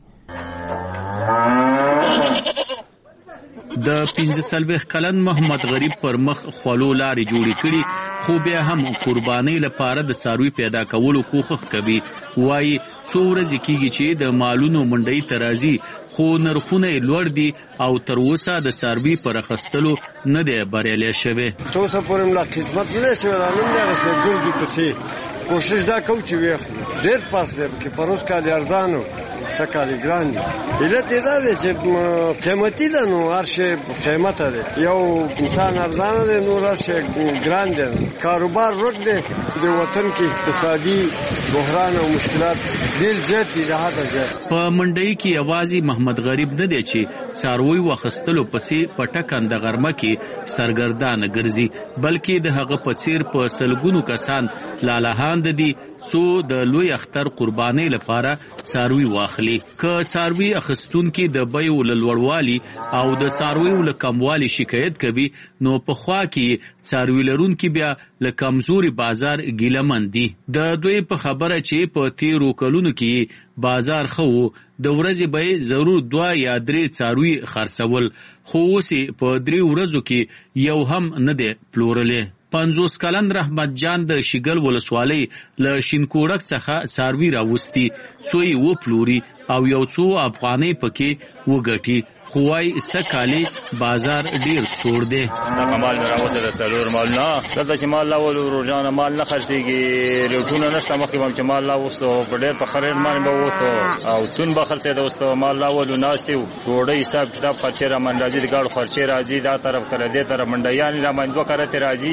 [SPEAKER 11] د پنځه څلوېښت کلن محمد غریب پر مخ خولو لارې جوړې کړي خو بیا هم قربانۍ لپاره د څاروي پیدا کولو کوښښ کوي. وایي څو ورځې کېږي چې د مالونو منډۍ ته راځي خو نرخونه یې لوړ دي او تر اوسه د څاروي پر اخیستلو نه دی بریالی شوی.
[SPEAKER 12] تر اوسه پورې ملا خدمت نه شوی دا نن دغسې ګرځو پسې کوشش دا کوو چې ویاخلو. ډېر فرق دی چې پروس کال ارزان و څه کال ګران دي. علت یې دا دی چې قیمتي ده نو هر شی قیمته دی. یو انسان ارزانه دی نور هر شی ګران دی. کاروبار ورک دی. د وطن کې اقتصادي بحران او مشکلات ډېر زیات دي د حده زیات.
[SPEAKER 11] په منډۍ کې یوازې محمد غریب نه دی چې څاروي واخیستلو پسې په ټکنده غرمه کې سرګردانه ګرځي بلکې د هغه په څیر په سلګونو کسان لالهاند دي څو د لوی اختر قربانۍ لپاره څاروي واخلي. که څاروي اخیستونکي د بیو له لوړوالي او د څارویو له کموالي شکایت کوي نو په خوا کې څاروي لرونکي بیا له کمزوري بازار ګیلمن دي. د دوی په خبره چې په تیرو کلونو کې بازار ښه و د ورځې به ضرور دوه یا درې څاروي خرڅول خو اوس په درې ورځو کې یو هم نه دی پلورلی. پنځوس کلن رحمت جان د شیګل ولسوالۍ له شینکوړک څخه څاروي راوستي څو یې وپلوري او یو څو افغانۍ پکې وګټي خو وايي سکالي بازار ډیر سوړ دی.
[SPEAKER 13] دغه مال مې راوسته د څلور مال نه دلته چې مال لاولو روزانه مال نه خرڅېږي ریټونه نشته مخکې به چې مال لاوستو په ډېر په خرید باندې به ووتو او تون به خرڅېده اوس مال لاولو ناستې وو ډوډۍ حساب کتاب خرچې را باندې راځي د ګاډو خرچې راځي دا طرف کله دې طرف منډیانې را باندې دوه کرتې راځي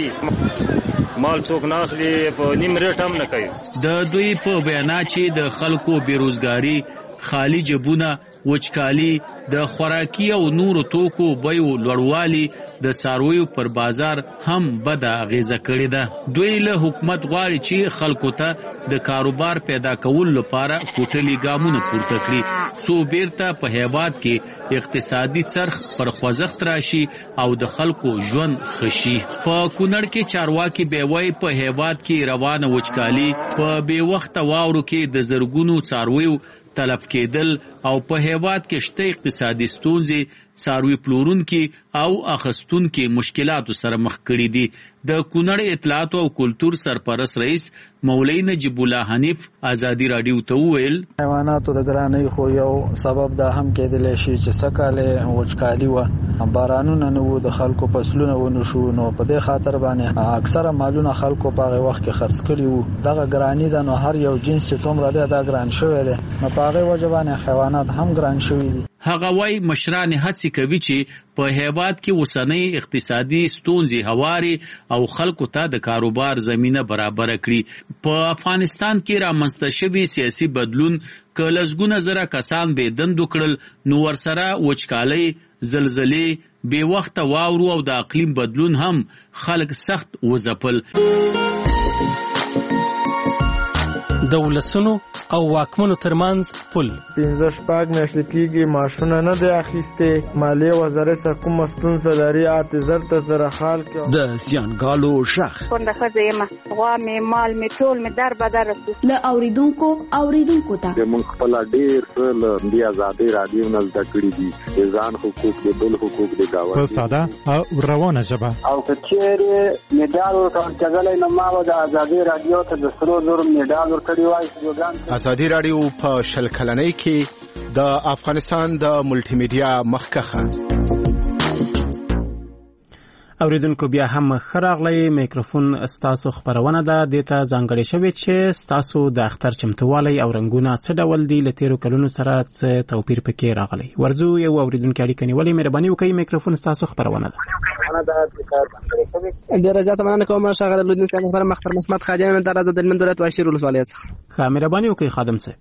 [SPEAKER 13] مال څوک نه اخلي په نیم ریټ هم نه کوي.
[SPEAKER 11] د دوی په بیانات چې د خلکو بیروزګاري خالی جبونه وچکالي د خوراکي او نورو توکو بیو لوړوالي د څارویو پر بازار هم بده اغیزه کړې ده. دوی له حکومت غواړي چې خلکو ته د کاروبار پیدا کولو لپاره کوټلي ګامونه پورته کړي څو بیرته په هیواد کې اقتصادي څرخ پر خوځښت راشي او د خلکو ژوند خشي. په کونړ کې چارواکي بیوی په هیواد کې روانه وچکالي په بې وخته واورو کې د زرګونو څارویو تلف کېدل او په هیواد کې شته اقتصادي ستونزې څاروي پلورونکي او اخیستونکي مشکلاتو سره مخ کړي دي. د کونړ اطلاعات او کلتور سرپرست رئیس مولوی نجیب الله حنیف ازادي رادیو ته وویل
[SPEAKER 14] حیواناتو د ګرانۍ خو یو سبب دا هم کېدلی شي چې سکاله وچکالي و بارانونه نه وو د خلکو فصلونه ونه شو نو په دې خاطر باندې اکثره مالونه خلکو په هغه وخت کې خرڅ کړي وو. دغه ګرانۍ د نو هر یو جنس چې څومره دی دا ګران شوی دی نو په هغه وجه باندې حیوانات هم ګران شوي دي.
[SPEAKER 11] هغه وايي مشران هڅه کوي چې په هیواد کې اوسنۍ اقتصادي ستونزې هواري او خلکو ته د کاروبار زمينه برابر کړي. په افغانستان کې رامنځته شوی سیاسي بدلون که لسګونه زره کسان بې دندو کړل نو ورسره وچکالۍ، زلزلې، بې وخته واورو او د اقلیم بدلون هم خلک سخت وځپل.
[SPEAKER 15] د ولسونو او واکمنو ترمنځ پل
[SPEAKER 16] پنځه شپږ میاشتې کېږي معاشونه نه دی اخیستې. مالیې وزارت څخه کومه ستونزه لري اته زر ته زره خال کې
[SPEAKER 17] د زیانګالو شخ
[SPEAKER 18] کونډه ښځه یم، غوا مې مال مې ټول مې در بدر رسي.
[SPEAKER 19] له اوریدونکو اوریدونکو ته
[SPEAKER 6] موږ خپل ډېر څه له دې ازادۍ رادیو نه زده کړي دي د ځان حقوق د بل حقوق د گاونډي
[SPEAKER 20] په ساده او روانه ژبه
[SPEAKER 21] او که چیرې میډال ورکول کېدلی نو ما به د ازادۍ رادیو ته د سرو زرو میډال ورکړی وای.
[SPEAKER 17] ازادي رادیو په شل کلنۍ کې د افغانستان د ملټي میډیا مخکخه.
[SPEAKER 1] اوریدونکو بیا هم خراغلی میکروفون استاسو خبرونه ده د ته ځانګړی شوی چې استاسو د اختر چمتووالی او رنگونه څه ډول دي لتیرو کلونو سره څه توپیر پکې راغلی. ورځو یو اوریدونکو اړیکه نیولې مهرباني وکړئ میکروفون استاسو خبرونه ده.
[SPEAKER 22] ډیره زیاته مننه کوم شاغر لودین صاحب خبر مختار محمد خادم در از دلمن دولت و شیر ولسوالیت څخه.
[SPEAKER 1] ښه مهرباني وکړئ خادم صاحب.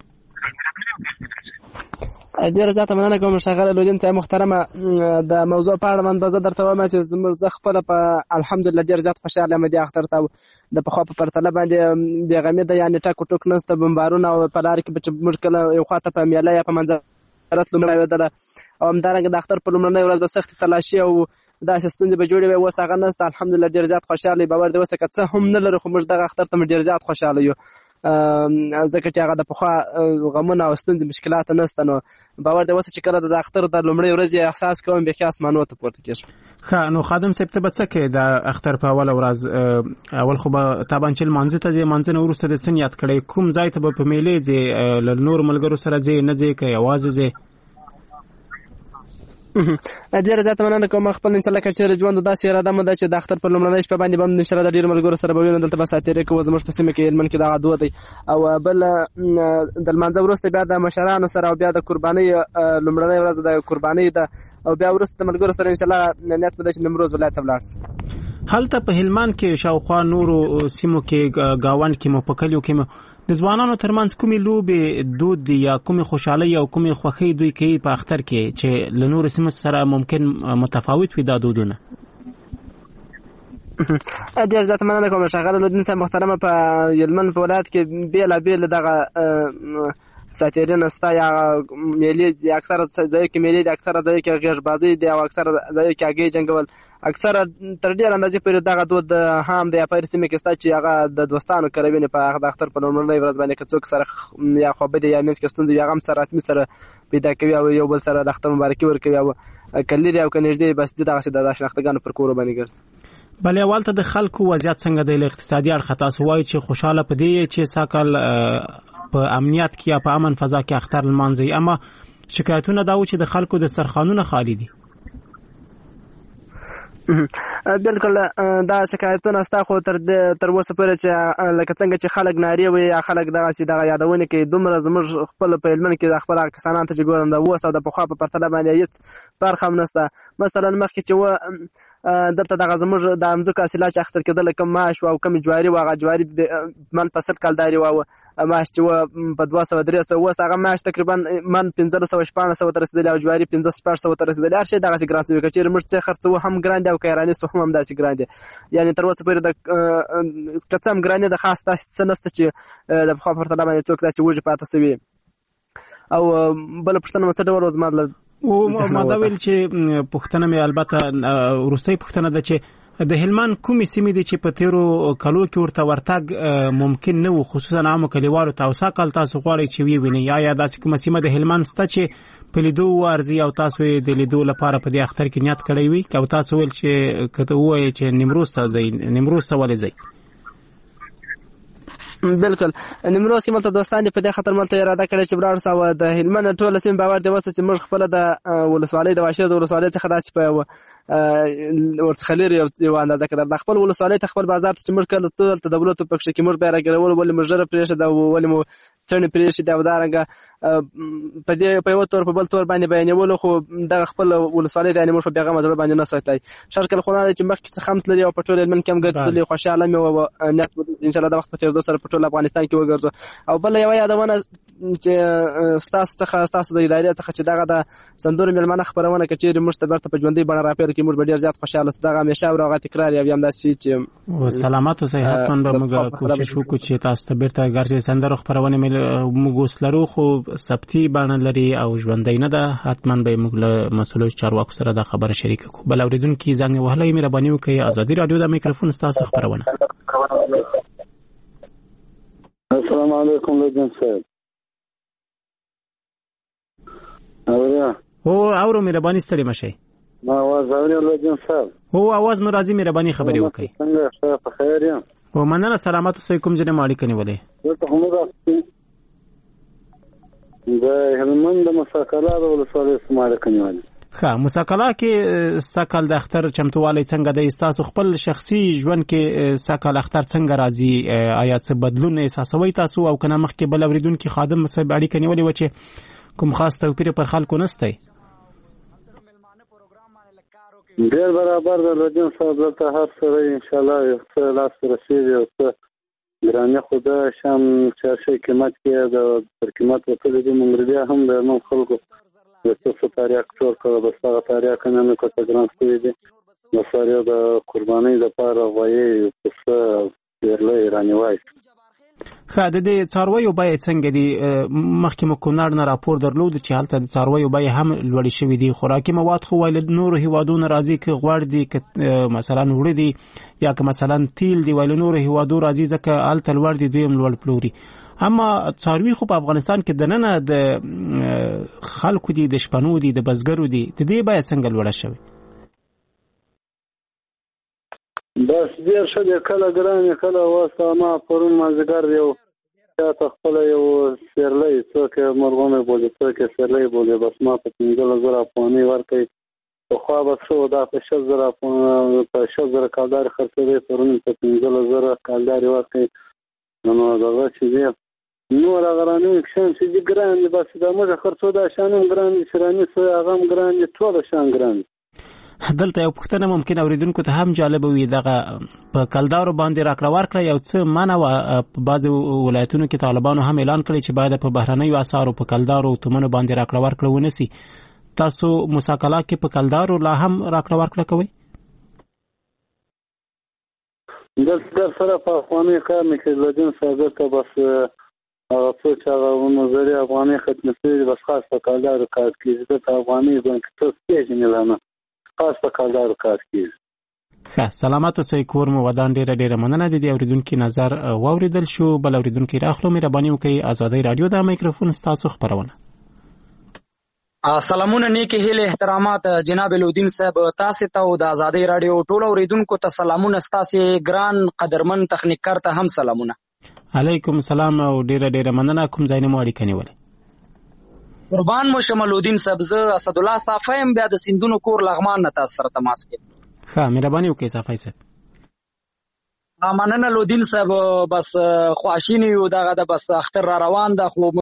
[SPEAKER 22] ډیره زیاته مننه کوم شاغر لودین صاحب محترمه د موضوع په اړه من به زه درته وایم چې زموږ خپل په الحمدلله ډیر زیات خوشاله یم. د اختر ته د پخوا په پرتله باندې بیغمې ده یعنی ټاکو ټوک نسته بمبارونه او په لار کې چې موږ کله یو خواته په میله یا په منځرت لومړی ودله او همدارنګه د اختر په لومړنۍ ورځ به سختې تلاشي او داسې ستونزې به جوړې وي. اوس هغه نسته الحمدلله ډېر زیات خوشحاله یو. باور دی اوس که څه هم نه لرو خو موږ دغه اختر ته ډېر زیات خوشحاله یو ځکه چې هغه د پخوا غمونه او ستونزې مشکلات نسته. نو باور دی اوس چې کله د اختر د لومړۍ ورځې احساس کوم بیخي اسمانو ته پورته کېږم.
[SPEAKER 1] ښه نو خادم صاحب ته به څه کوې د اختر په اوله ورځ؟ اول خو به طبعا چې لمانځه ته ځې، لمانځه نه وروسته دې څه نیت کړی؟ کوم ځای ته به په میلې ځې؟ له نورو ملګرو سره ځې نه ځې که یوازې ځې؟
[SPEAKER 22] ډیره زیاته مننه کوم. خپل انشاءالله که چېرې ژوند داسې اراده مو ده چې د اختر په لومړنۍ شپه باندې به هم انشاءالله د ډېرو ملګرو سره به وینو، دلته به ساتیرې کوو. زموږ په سیمه کې هلمند کې دغه دود دی. او بل د لمانځه وروسته بیا د مشرانو سره او بیا د قربانۍ لومړنۍ ورځ د قربانۍ ده او بیا وروسته د ملګرو سره انشاءالله نیت مو ده چې نیمروز ولایت ته ولاړ سي.
[SPEAKER 1] هلته په هلمند کې شاوخوا نورو سیمو کې ګاونډ کې مو په کلیو کې مو د ځوانانو ترمنځ کومې لوبې دود دي یا کومې خوشحالۍ او کومې خوښۍ دوی کوي په اختر کې چې له نورو سیمو سره ممکن متفاوت وي دا دودونه؟
[SPEAKER 22] ډېر زیات مننه کوم ښاغلی لودین صاحب محترمه. په هلمند په ولایت کې بېلابېل دغه ساتیرین ستا یا میلې د اکثره ځایو کې میلې د اکثره ځایو کې غېږبازۍ دی او اکثره ځایو کې هګۍ جنګول. اکثره تر ډېر اندازې پورې دغه دود هم دی په هر سیمه کې شته چې هغه د دوستانو کره وینې په هغه د اختر په لومړنۍ ورځ باندې که څوک سره یا خوابدی یا منځ کې ستونزې وي هغه هم سره حتمي سره پیدا کوي او یو بل سره د اختر مبارکي ورکوي او که لرې او که نږدې بس دغسې د شناختګانو پر کورو باندې ګرځي.
[SPEAKER 1] بلې اول ته د خلکو وضعیت څنګه دی له اقتصادي اړخه؟ تاسو وایئ چې خوشحاله په دې چې سږکال په امنیت کې یا په امن فضا کې اختر لمانځي، اما شکایتونه دا و چې د خلکو دسترخوانونه خالی دي.
[SPEAKER 22] بالکل دا شکایتونه ستا خو تر تر اوسه پورې چې لکه څنګه چې خلک نارې وایي یا خلک دغسې دغه یادونې کوي دومره زموږ خپل په هلمند کې د خپل کسانان ته چې ګورم د اوس او د پخوا په پرتله باندې هېڅ فرق هم نشته. مثلا مخکې چې و دلته دغه زموږ د ځمکو حاصلات چې اخیستل کېدل کوم ماش او کوم جواري و هغه جواري من په سل کلداري و ماش چې و په دوه سوه درې سوه اوس هغه ماش تقریبا من پنځلس سوه شپاړس سوه ته رسېدلی او جواري پنځه شپږ سوه ته رسېدلی هر شی دغسې ګران شوي که چېرې موږ څه خرڅوو هم ګران دي او که ایراني څه هم همداسې ګران دي یعنې تر اوسه پورې د که څه هم ګرانې د خاص داسې څه نشته چې د پخوا په پرتله باندې څوک داسې وږي پاته شوي او بله پوښتنه مو څه ډول وه زما
[SPEAKER 1] ما دا ویل چې پوښتنه مې البته وروستۍ پوښتنه ده چې د هلمند کومې سیمې دي چې په تیرو کلو کې ورته ورتګ ممکن نه و خصوصا عامو کلیوالو ته او سږ کال تاسو غواړئ چې ویې وینئ یا یا داسې کومه سیمه د هلمند شته چې په لیدو وارځي او تاسو یې د لیدو لپاره په دې اختر کې نیت کړی وي که تاسو ویل چې که ته ووایې چې نیمروز ته ځئ نیمروز ته ولې ځئ
[SPEAKER 22] بالکل نیمروز کې ملته دوستان دي په دې خاطر ملته اراده کړې چې ولاړ سو او د هلمند ټوله سیمه باور دی وسه چې موږ خپل د ولسوالۍ د واشر د ولسوالۍ څخه داسې په ورڅخه لري یو اندازه کړه د خپل ولسوالۍ ته خپل بازار ته موږ کله ټول ته دولت په پښه کې موږ به راګرول ولې موږ ډېر پرېښه دا ولې مو څنګه پرېښه دا ودارنګ په دې په یو تور په بل تور باندې بیانول خو د خپل ولسوالۍ د انیمور په بیغه مزړه باندې نه سوتای شرکل خو نه چې مخکې څه خمت لري او په ټول من کم ګرځولې خوشاله مې او نیت ان شاء الله د وخت په تیر دوه سره په ټول افغانستان کې وګرځو او بل یو یادونه چې ستاسو څخه ستاسو د ادارې څخه چې دغه د صندوق ملمنه خبرونه کچېری موږ ته برته په ژوندۍ بڼه راپیر کې موږ ډېر زیات خوشاله ستاسو همیشه او راغی تکرار یا هم داسې چې
[SPEAKER 1] سلامات او صحت مند به موږ کوشش وکړو چې تاسو ته برته ګرځي صندوق خبرونه موږ وسلرو خو سبتي بڼه لري او ژوندۍ نه ده حتما به موږ له مسؤلو چارواکو سره دا خبره شریک کړو بل اوریدونکو زنګ وهلای مهرباني وکړئ ازادي رادیو د میکروفون تاسو خبرونه
[SPEAKER 2] السلام علیکم لجن صاحب اوریا
[SPEAKER 1] او اورو مهرباني ستړي مشي
[SPEAKER 2] ما आवाज اوریا لجن صاحب
[SPEAKER 1] او आवाज مرضی مهرباني خبري وکړئ
[SPEAKER 2] څنګه ښه په خیر یم
[SPEAKER 1] او مننه سلامات اوسئ کوم جنې ماړی کني ولې
[SPEAKER 2] ته هم راځي د هلمند د مساکلا د ولسوالۍ سماره کني ولې
[SPEAKER 1] ښه مساکلا کې ساکل د اختر چمتووالی څنګه د تاسو خپل شخصي ژوند کې ساکل اختر څنګه راځي آیا څه بدلون احساسوي تاسو او کنه مخکې بل اوریدونکو خادم صاحب اړیکه نیولې و چې کوم خاص توپیر پر خلکو نشته
[SPEAKER 2] ډیر برابر د رجن صاحب ته هر سره ان شاء الله یو څه لاس رسیدي او څه ګرانه خدا شام چې شي قیمت کې د پر قیمت وکړي د مونږ هم د نو خلکو د څه تاریخ څور کړو بس هغه تاریخ نه نو کوته ګران ستوي دي نو سره د قرباني د پاره وایي څه ډیرلې رانی وای
[SPEAKER 1] خا د دې څارویو بای څنګه دي مخکې مکونار نه راپور درلود چې حالت د څارویو بای هم لوړ شوی دي خوراکي مواد خو ولید نور هیوادونو راځي کې غوړ دي ک مثلا وړي دي یا که مثلا تیل دی ول نور هیوادو راځي ځکه الته لوړ دي دویم لوړ پلوري اما څاروي خو په افغانستان کې دننه د خلکو دي د شپنو دي د بزګرو دي د دې بای څنګه لوړ شوی
[SPEAKER 2] بس ډیر ښه دی کله ګرانې کله واسطه ما پرون مازدیګر یو چاته خپله یو سیرلی څوک یې مرغومی بولي څوک یې سیرلی بولي بس ما په پنځلس زره افغانۍ ورکوي پخوا به څه و دا په شل زره په شل زره کالدارې خرڅېدی پرون په پنځلس زره کالدارې ورکوي نو دغه چې دی نور هغه رانیو شیان چې دي ګران دي بس دا موږ خرڅو دا شیان هم ګران دي چې رانیو څه هغه هم ګران دي ټوله شیان ګران دي
[SPEAKER 1] دلته یو پوښتنه ممکن اوریدونکو ته هم جالب وي دغه په کلدارو باندې راکړه ورکړه یو څه منع و په بعض ولایتونو کې طالبانو هم اعلان کړی چې باید په بهرنیو اسعارو په کلدارو او تومنو باندې راکړه ورکړه ونسی تاسو مساکلا کې په کلدارو لا هم راکړه ورکړه کوي
[SPEAKER 2] دلته سره په افغاني کار نه کې لجن صاحب ته بس هغه څه چې هغه نظري افغاني خدمتي بس خاص په کلدارو کار کوي د افغاني بانک ته څه نه لانه خاص په کلدارو کار کوي
[SPEAKER 1] ښه سلامات اوسئ کور مو ودان ډېره ډېره مننه د دې اوریدونکي نظر واوریدل شو بل اوریدونکي راخلو مهرباني وکړئ ازادي رادیو د میکروفون ستاسو خبرونه
[SPEAKER 3] سلامونه نیکی هیله احترامات جناب لودین صاحب تاسو ته او د ازادي رادیو ټول اوریدونکو ته سلامونه تاسو ګران قدرمن تخنیکر ته هم سلامونه
[SPEAKER 1] علیکم السلام او ډېره ډېره مننه کوم ځای نه مو اړیکه نیولې
[SPEAKER 3] قربان مو شمالودین صاحب زه اسد الله صافیم بیا د سندونو کور لغمان نه تاسو سره تماس کې
[SPEAKER 1] ښه مهرباني وکړئ صافی صاحب
[SPEAKER 3] مننه لودین صاحب بس خواشینی یو دغه د بس اختر را روان ده خو